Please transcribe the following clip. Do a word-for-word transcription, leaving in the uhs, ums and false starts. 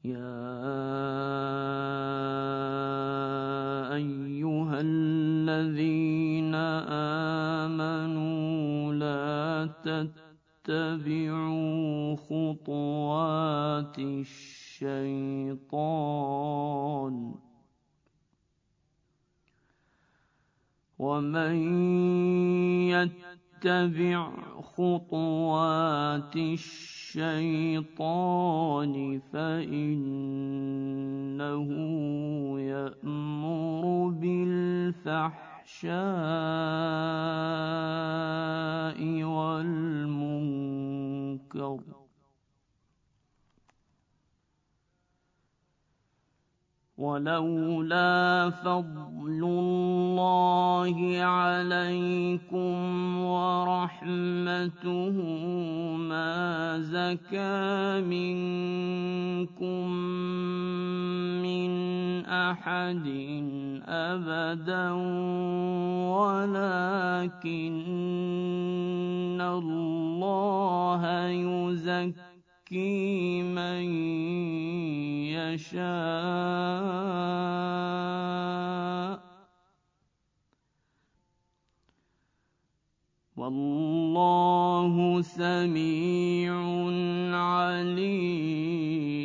يَا أَيُّهَا الَّذِينَ آمَنُوا لَا تَتَّبِعُوا خُطُوَاتِ الشَّيْطَانِ ۚ وَمَن يَتَّبِعْ خُطُوَاتِ الشَّيْطَانِ فَإِنَّهُ يَأْمُرُ بِالْفَحْشَاءِ وَالْمُنكَرِ ۚ وَلَوْلَا فَضْلُ اللَّهِ عَلَيْكُمْ وَرَحْمَتُهُ مَا زَكَىٰ مِنكُم مِّنْ أَحَدٍ أَبَدًا وَلَٰكِنَّ اللَّهَ يُزَكِّي مَن يَشَاءُ ۗ وَاللَّهُ سَمِيعٌ عَلِيمٌ.